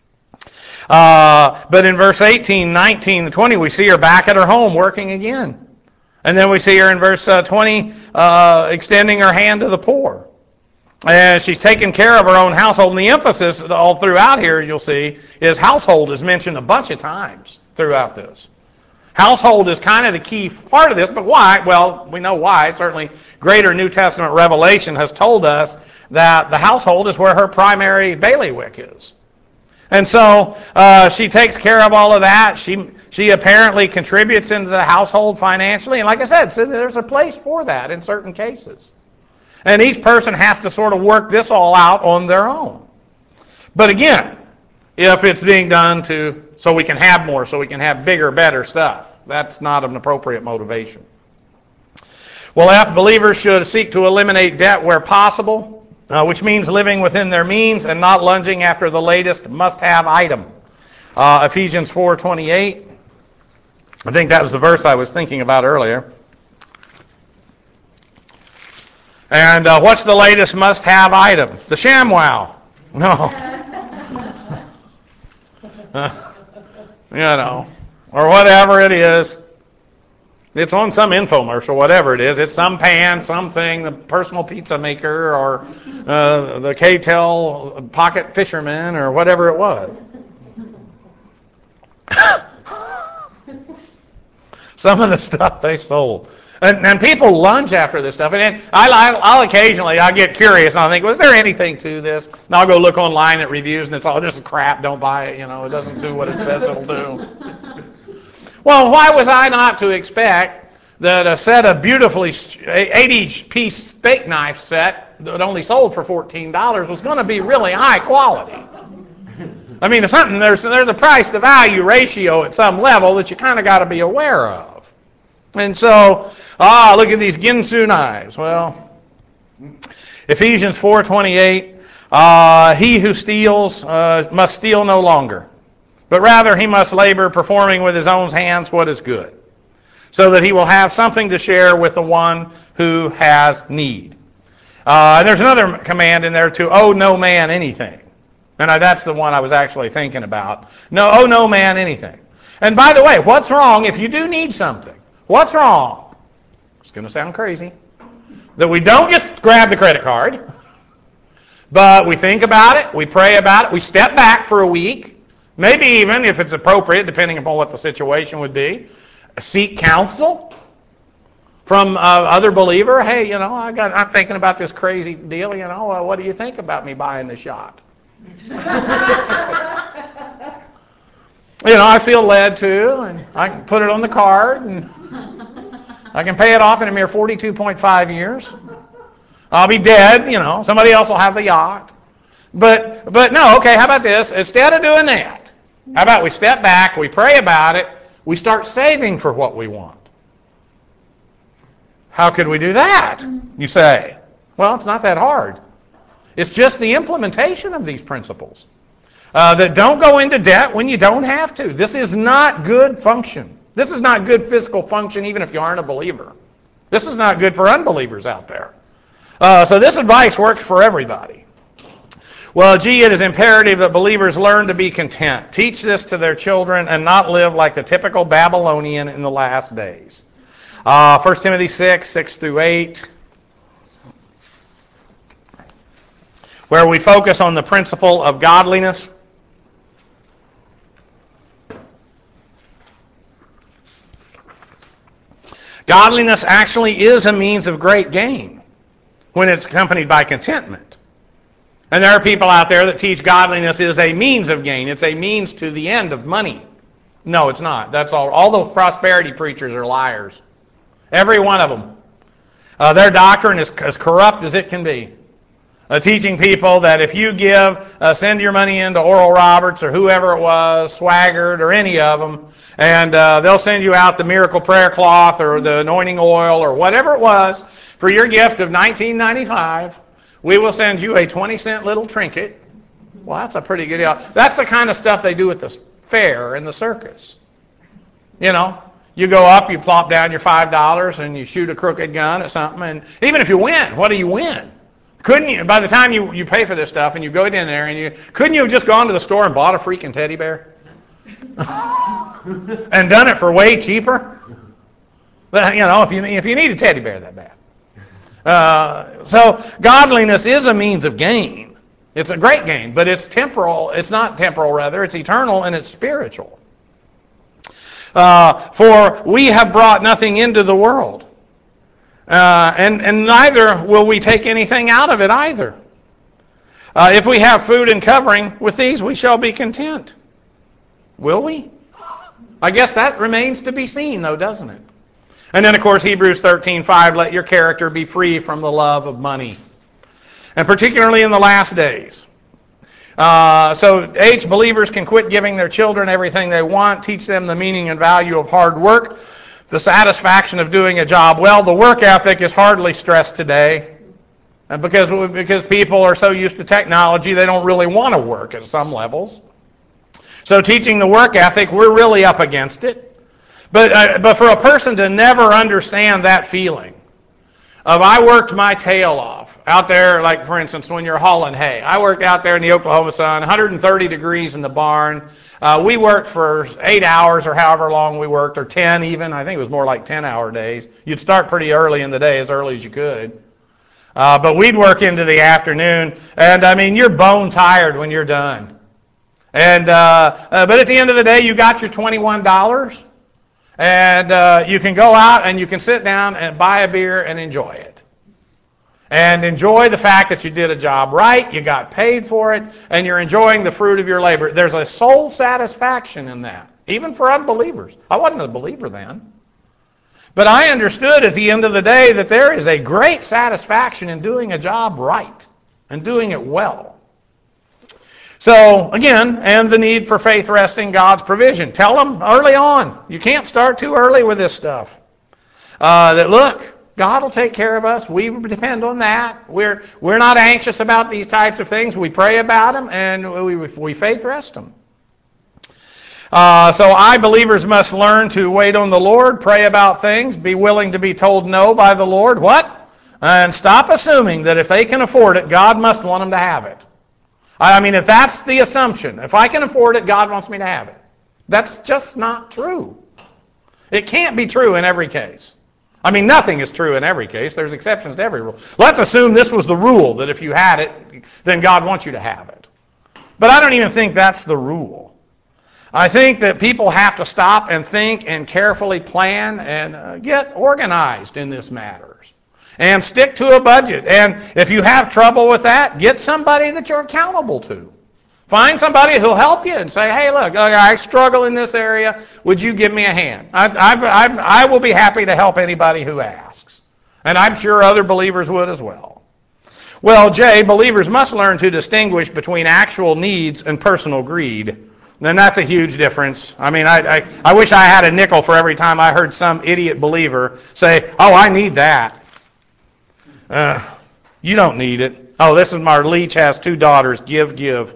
Uh, but in verse eighteen, nineteen, and twenty, we see her back at her home working again. And then we see her in verse uh, twenty uh, extending her hand to the poor. And she's taking care of her own household. And the emphasis all throughout here, you'll see, is household is mentioned a bunch of times throughout this. Household is kind of the key part of this, but why? Well, we know why. Certainly, greater New Testament revelation has told us that the household is where her primary bailiwick is. And so uh, she takes care of all of that. She she apparently contributes into the household financially. And like I said, so there's a place for that in certain cases. And each person has to sort of work this all out on their own. But again, if it's being done to so we can have more, so we can have bigger, better stuff, that's not an appropriate motivation. Well, F, believers should seek to eliminate debt where possible, uh, which means living within their means and not lunging after the latest must-have item. Uh, Ephesians four twenty-eight. I think that was the verse I was thinking about earlier. And uh, what's the latest must-have item? The ShamWow. No. uh, you know, or whatever it is. It's on some infomercial, whatever it is. It's some pan, something, the personal pizza maker, or uh, the K-Tel pocket fisherman, or whatever it was. Some of the stuff they sold. And, and people lunge after this stuff. And then I, I'll occasionally, I get curious, and I think, was there anything to this? And I'll go look online at reviews, and it's all, this is crap, don't buy it. You know, it doesn't do what it says it'll do. Well, why was I not to expect that a set of beautifully eighty-piece steak knife set that only sold for fourteen dollars was going to be really high quality? I mean, it's something, there's, there's a price-to-value ratio at some level that you kind of got to be aware of. And so, ah, look at these Ginsu knives. Well, Ephesians four twenty-eight, uh, he who steals uh, must steal no longer, but rather he must labor, performing with his own hands what is good, so that he will have something to share with the one who has need. Uh, and there's another command in there, to owe no man anything. And I, that's the one I was actually thinking about. No, owe no man anything. And by the way, what's wrong if you do need something? What's wrong? It's going to sound crazy. That we don't just grab the credit card, but we think about it, we pray about it, we step back for a week, maybe even, if it's appropriate, depending upon what the situation would be, seek counsel from uh, other believer. Hey, you know, I got, I'm thinking about this crazy deal, you know, uh, what do you think about me buying the shot? You know, I feel led to, and I can put it on the card, and I can pay it off in a mere forty-two point five years. I'll be dead, you know. Somebody else will have the yacht. But, but no, okay, how about this? Instead of doing that, how about we step back, we pray about it, we start saving for what we want. How could we do that, you say? Well, it's not that hard. It's just the implementation of these principles. Uh, that don't go into debt when you don't have to. This is not good function. This is not good fiscal function even if you aren't a believer. This is not good for unbelievers out there. Uh, so this advice works for everybody. Well, gee, it is imperative that believers learn to be content. Teach this to their children and not live like the typical Babylonian in the last days. Uh, First Timothy six, six through eight, where we focus on the principle of godliness. Godliness actually is a means of great gain when it's accompanied by contentment. And there are people out there that teach godliness is a means of gain. It's a means to the end of money. No, it's not. That's all. All those prosperity preachers are liars. Every one of them. Uh, their doctrine is as corrupt as it can be. Uh, teaching people that if you give, uh, send your money into Oral Roberts or whoever it was, Swaggart or any of them, and uh, they'll send you out the miracle prayer cloth or the anointing oil or whatever it was for your gift of nineteen ninety-five. We will send you a twenty cent little trinket. Well, that's a pretty good deal. That's the kind of stuff they do at the fair and the circus. You know, you go up, you plop down your five dollars, and you shoot a crooked gun at something, and even if you win, what do you win? Couldn't you, by the time you, you pay for this stuff and you go in there and you, couldn't you have just gone to the store and bought a freaking teddy bear? And done it for way cheaper? But, you know, if you, if you need a teddy bear that bad. Uh, so, godliness is a means of gain. It's a great gain, but it's temporal. It's not temporal, rather. It's eternal and it's spiritual. Uh, for we have brought nothing into the world. Uh, and, and neither will we take anything out of it either. Uh, if we have food and covering, with these we shall be content. Will we? I guess that remains to be seen, though, doesn't it? And then, of course, Hebrews thirteen five, let your character be free from the love of money. And particularly in the last days. Uh, so, H, believers can quit giving their children everything they want, teach them the meaning and value of hard work, the satisfaction of doing a job well. The work ethic is hardly stressed today. And because, because people are so used to technology, they don't really want to work at some levels. So teaching the work ethic, we're really up against it. But, uh, but for a person to never understand that feeling of I worked my tail off out there, like for instance when you're hauling hay. I worked out there in the Oklahoma sun, one hundred thirty degrees in the barn. Uh, we worked for eight hours or however long we worked, or ten even. I think it was more like ten-hour days. You'd start pretty early in the day, as early as you could. Uh, but we'd work into the afternoon, and I mean, you're bone tired when you're done. And uh, uh, but at the end of the day, you got your twenty-one dollars, and uh, you can go out and you can sit down and buy a beer and enjoy it. And enjoy the fact that you did a job right, you got paid for it, and you're enjoying the fruit of your labor. There's a soul satisfaction in that, even for unbelievers. I wasn't a believer then. But I understood at the end of the day that there is a great satisfaction in doing a job right and doing it well. So, again, and the need for faith resting God's provision. Tell them early on. You can't start too early with this stuff. Uh, that, look, God will take care of us. We depend on that. We're we're not anxious about these types of things. We pray about them, and we, we faith rest them. Uh, so I, believers, must learn to wait on the Lord, pray about things, be willing to be told no by the Lord. What? And stop assuming that if they can afford it, God must want them to have it. I mean, if that's the assumption, if I can afford it, God wants me to have it. That's just not true. It can't be true in every case. I mean, nothing is true in every case. There's exceptions to every rule. Let's assume this was the rule, that if you had it, then God wants you to have it. But I don't even think that's the rule. I think that people have to stop and think and carefully plan and uh, get organized in this matters. And stick to a budget. And if you have trouble with that, get somebody that you're accountable to. Find somebody who'll help you and say, hey, look, I struggle in this area. Would you give me a hand? I, I, I, I will be happy to help anybody who asks. And I'm sure other believers would as well. Well, J, believers must learn to distinguish between actual needs and personal greed. Then that's a huge difference. I mean, I, I, I wish I had a nickel for every time I heard some idiot believer say, oh, I need that. Uh, you don't need it. Oh, this is my leech has two daughters. Give, give.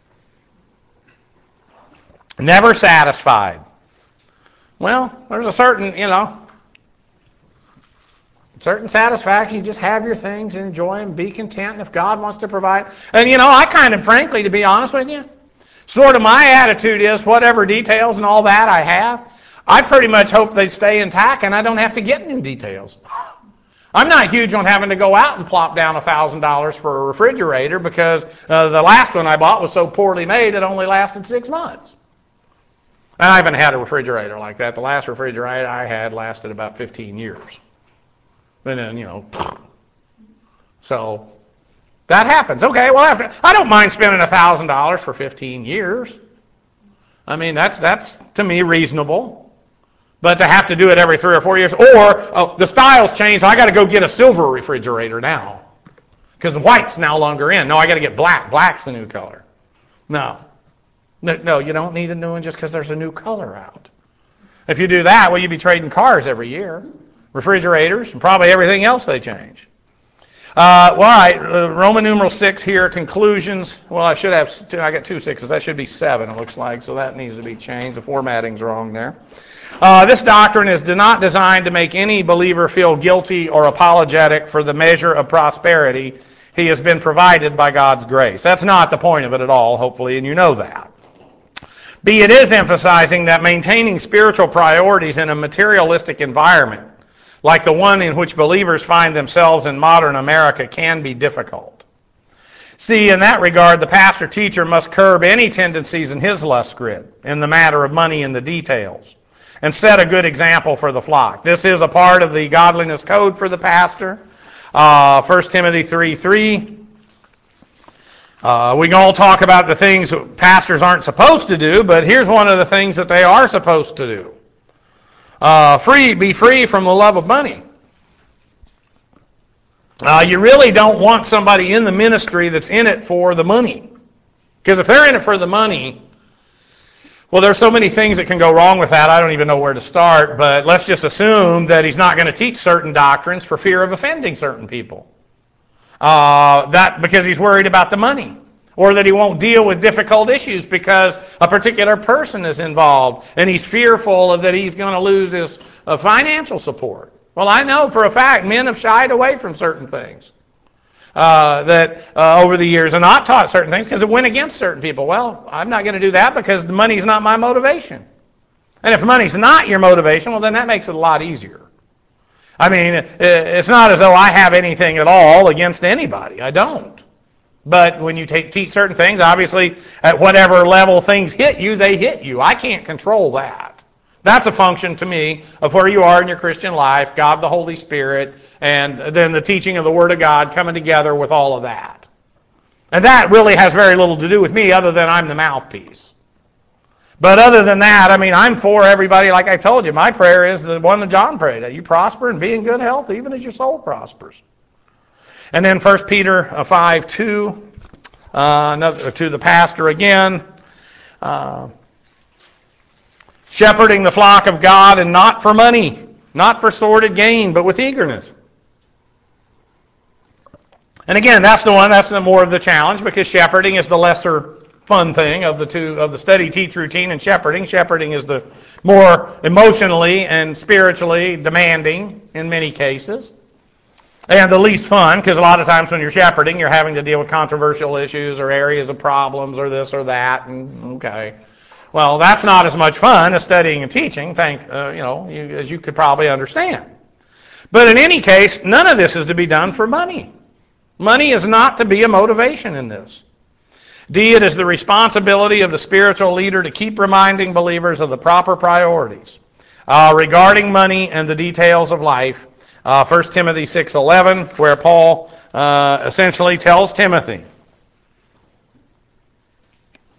Never satisfied. Well, there's a certain, you know, certain satisfaction. You just have your things and enjoy them, be content, and if God wants to provide. And, you know, I kind of, frankly, to be honest with you, sort of my attitude is whatever details and all that I have, I pretty much hope they stay intact and I don't have to get new details. I'm not huge on having to go out and plop down one thousand dollars for a refrigerator because uh, the last one I bought was so poorly made it only lasted six months. And I haven't had a refrigerator like that. The last refrigerator I had lasted about fifteen years. And then, you know, so that happens. Okay, well, after, I don't mind spending one thousand dollars for fifteen years. I mean, that's, that's to me, reasonable. But to have to do it every three or four years, or oh, the style's changed, I got to go get a silver refrigerator now. Because white's no longer in. No, I got to get black. Black's the new color. No. No, you don't need a new one just because there's a new color out. If you do that, well, you'd be trading cars every year. Refrigerators, and probably everything else they change. Uh, well, all right, uh, Roman numeral six here, conclusions. Well, I should have, two, I got two sixes. That should be seven, it looks like, so that needs to be changed. The formatting's wrong there. Uh, this doctrine is not designed to make any believer feel guilty or apologetic for the measure of prosperity he has been provided by God's grace. That's not the point of it at all, hopefully, and you know that. B, it is emphasizing that maintaining spiritual priorities in a materialistic environment, like the one in which believers find themselves in modern America, can be difficult. C, in that regard, the pastor-teacher must curb any tendencies in his lust grid in the matter of money and the details, and set a good example for the flock. This is a part of the godliness code for the pastor. Uh, First Timothy three three. Uh, we can all talk about the things pastors aren't supposed to do, but here's one of the things that they are supposed to do. Uh, free, be free from the love of money. Uh, you really don't want somebody in the ministry that's in it for the money. Because if they're in it for the money, well, there's so many things that can go wrong with that, I don't even know where to start, but let's just assume that he's not going to teach certain doctrines for fear of offending certain people. Uh, that because he's worried about the money, or that he won't deal with difficult issues because a particular person is involved, and he's fearful of that he's going to lose his uh, financial support. Well, I know for a fact men have shied away from certain things uh, that uh, over the years, and not taught certain things because it went against certain people. Well, I'm not going to do that because the money's not my motivation. And if money's not your motivation, well, then that makes it a lot easier. I mean, it's not as though I have anything at all against anybody. I don't. But when you take, teach certain things, obviously, at whatever level things hit you, they hit you. I can't control that. That's a function to me of where you are in your Christian life, God the Holy Spirit, and then the teaching of the Word of God coming together with all of that. And that really has very little to do with me other than I'm the mouthpiece. But other than that, I mean, I'm for everybody, like I told you. My prayer is the one that John prayed, that you prosper and be in good health, even as your soul prospers. And then First Peter five two, uh, another, to the pastor again, uh, shepherding the flock of God, and not for money, not for sordid gain, but with eagerness. And again, that's the one, that's the more of the challenge, because shepherding is the lesser fun thing of the two, of the study, teach routine, and shepherding. Shepherding is the more emotionally and spiritually demanding in many cases, and the least fun, because a lot of times when you're shepherding, you're having to deal with controversial issues or areas of problems or this or that. And okay, well, that's not as much fun as studying and teaching. Thank uh, you know, you, as you could probably understand. But in any case, none of this is to be done for money. Money is not to be a motivation in this. D, it is the responsibility of the spiritual leader to keep reminding believers of the proper priorities uh, regarding money and the details of life. Uh, First Timothy six eleven, where Paul uh, essentially tells Timothy,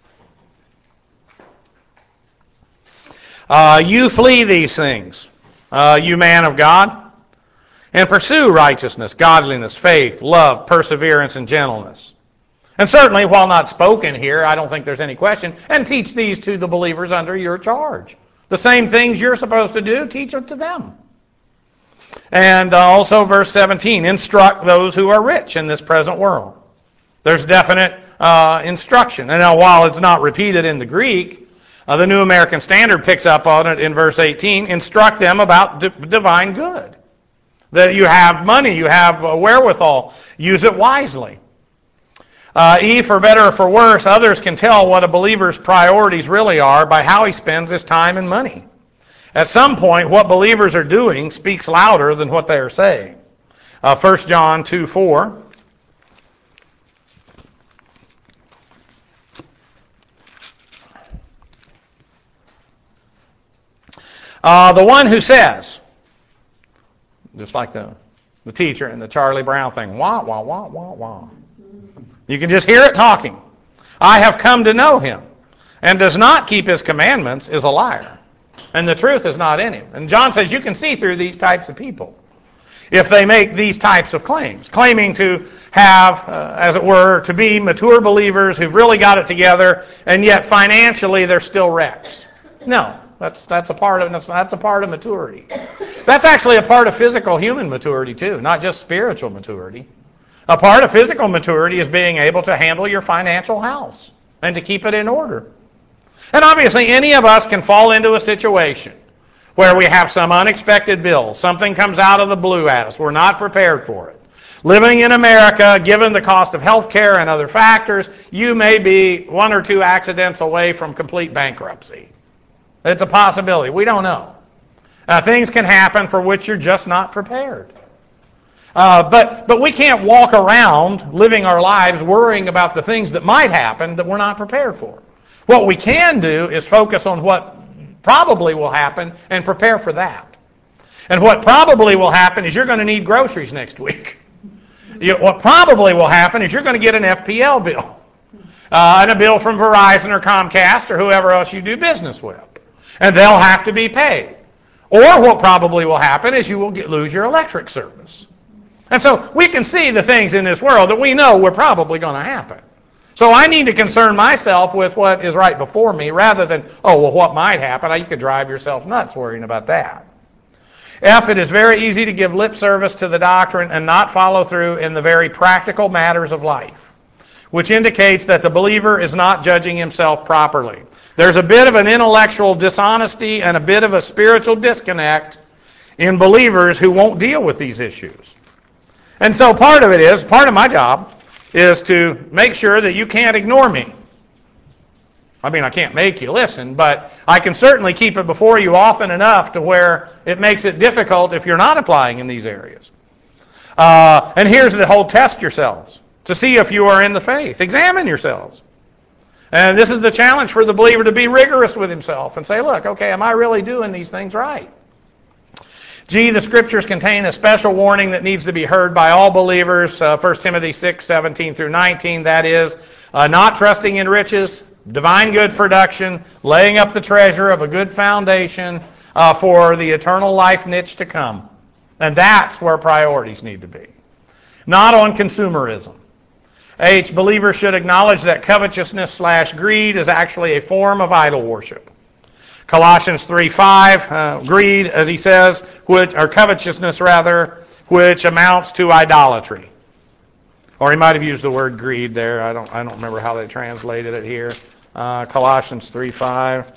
Uh, you flee these things, uh, you man of God, and pursue righteousness, godliness, faith, love, perseverance, and gentleness. And certainly, while not spoken here, I don't think there's any question, and teach these to the believers under your charge. The same things you're supposed to do, teach them to them. And uh, also verse seventeen, instruct those who are rich in this present world. There's definite uh, instruction. And now while it's not repeated in the Greek, uh, the New American Standard picks up on it in verse eighteen, instruct them about d- divine good. That you have money, you have uh, wherewithal, use it wisely. Uh, e, for better or for worse, others can tell what a believer's priorities really are by how he spends his time and money. At some point, what believers are doing speaks louder than what they are saying. Uh, First John two four. Uh, the one who says, just like the, the teacher in the Charlie Brown thing, wah, wah, wah, wah, wah. You can just hear it talking. I have come to know him, and does not keep his commandments is a liar, and the truth is not in him. And John says you can see through these types of people if they make these types of claims, claiming to have, uh, as it were, to be mature believers who've really got it together, and yet financially they're still wrecks. No, that's that's a part of that's, that's a part of maturity. That's actually a part of physical human maturity too, not just spiritual maturity. A part of physical maturity is being able to handle your financial house and to keep it in order. And obviously any of us can fall into a situation where we have some unexpected bill. Something comes out of the blue at us. We're not prepared for it. Living in America, given the cost of health care and other factors, you may be one or two accidents away from complete bankruptcy. It's a possibility. We don't know. Uh, things can happen for which you're just not prepared. Uh, but but we can't walk around living our lives worrying about the things that might happen that we're not prepared for. What we can do is focus on what probably will happen and prepare for that. And what probably will happen is you're going to need groceries next week. You know, what probably will happen is you're going to get an F P L bill. Uh, and a bill from Verizon or Comcast or whoever else you do business with. And they'll have to be paid. Or what probably will happen is you will get, lose your electric service. And so we can see the things in this world that we know were probably going to happen. So I need to concern myself with what is right before me rather than, oh, well, what might happen? You could drive yourself nuts worrying about that. F, it is very easy to give lip service to the doctrine and not follow through in the very practical matters of life, which indicates that the believer is not judging himself properly. There's a bit of an intellectual dishonesty and a bit of a spiritual disconnect in believers who won't deal with these issues. And so part of it is, part of my job is to make sure that you can't ignore me. I mean, I can't make you listen, but I can certainly keep it before you often enough to where it makes it difficult if you're not applying in these areas. Uh, and here's the whole test yourselves to see if you are in the faith. Examine yourselves. And this is the challenge for the believer to be rigorous with himself and say, look, okay, am I really doing these things right? G, the Scriptures contain a special warning that needs to be heard by all believers. Uh, First Timothy six, seventeen through nineteen, that is, uh, not trusting in riches, divine good production, laying up the treasure of a good foundation uh, for the eternal life niche to come. And that's where priorities need to be. Not on consumerism. H, believers should acknowledge that covetousness slash greed is actually a form of idol worship. Colossians three five, uh, greed, as he says, which or covetousness rather, which amounts to idolatry. Or he might have used the word greed there. I don't I don't remember how they translated it here. Uh, Colossians three five.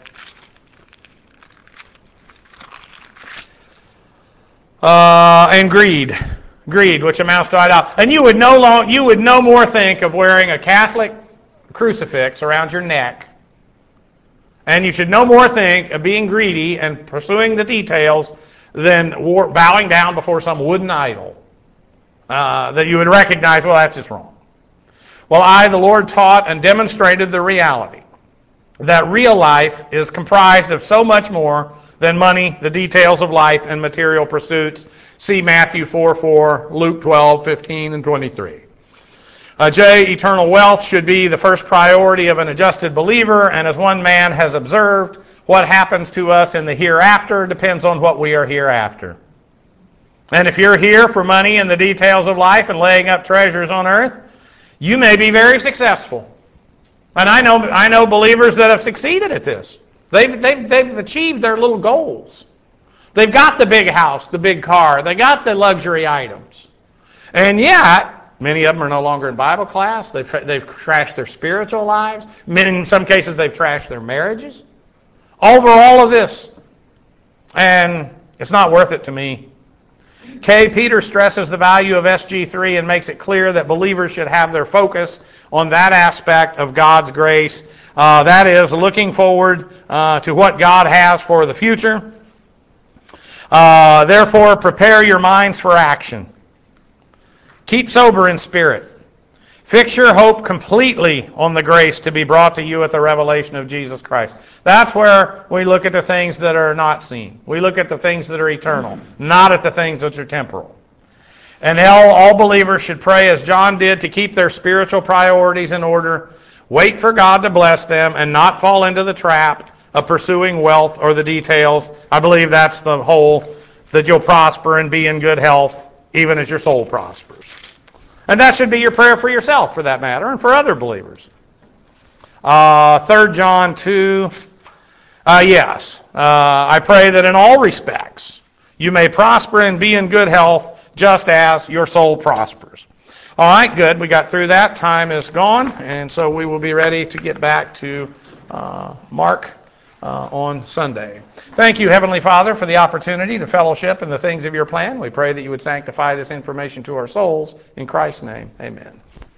Uh, and greed. Greed, which amounts to idolatry. And you would no long, you would no more think of wearing a Catholic crucifix around your neck. And you should no more think of being greedy and pursuing the details than bowing down before some wooden idol. Uh, that you would recognize, well, that's just wrong. Well, I, the Lord, taught and demonstrated the reality that real life is comprised of so much more than money, the details of life, and material pursuits. See Matthew four four, Luke twelve, fifteen, and twenty-three. Uh, J, eternal wealth should be the first priority of an adjusted believer, and as one man has observed, what happens to us in the hereafter depends on what we are hereafter. And if you're here for money and the details of life and laying up treasures on earth, you may be very successful. And I know I know believers that have succeeded at this. They've, they've, they've achieved their little goals. They've got the big house, the big car. They got the luxury items. And yet, many of them are no longer in Bible class. They've, they've trashed their spiritual lives. In some cases, they've trashed their marriages. Over all of this. And it's not worth it to me. K. Peter stresses the value of S G three and makes it clear that believers should have their focus on that aspect of God's grace. Uh, that is, looking forward uh, to what God has for the future. Uh, therefore, prepare your minds for action. Keep sober in spirit. Fix your hope completely on the grace to be brought to you at the revelation of Jesus Christ. That's where we look at the things that are not seen. We look at the things that are eternal, not at the things which are temporal. And all, all believers should pray as John did to keep their spiritual priorities in order, wait for God to bless them, and not fall into the trap of pursuing wealth or the details. I believe that's the whole, that you'll prosper and be in good health, even as your soul prospers. And that should be your prayer for yourself, for that matter, and for other believers. Uh, Third John two, uh, yes. Uh, I pray that in all respects you may prosper and be in good health, just as your soul prospers. All right, good. We got through that. Time is gone, and so we will be ready to get back to uh, Mark Uh, on Sunday. Thank you, Heavenly Father, for the opportunity to fellowship in the things of your plan. We pray that you would sanctify this information to our souls. In Christ's name, amen.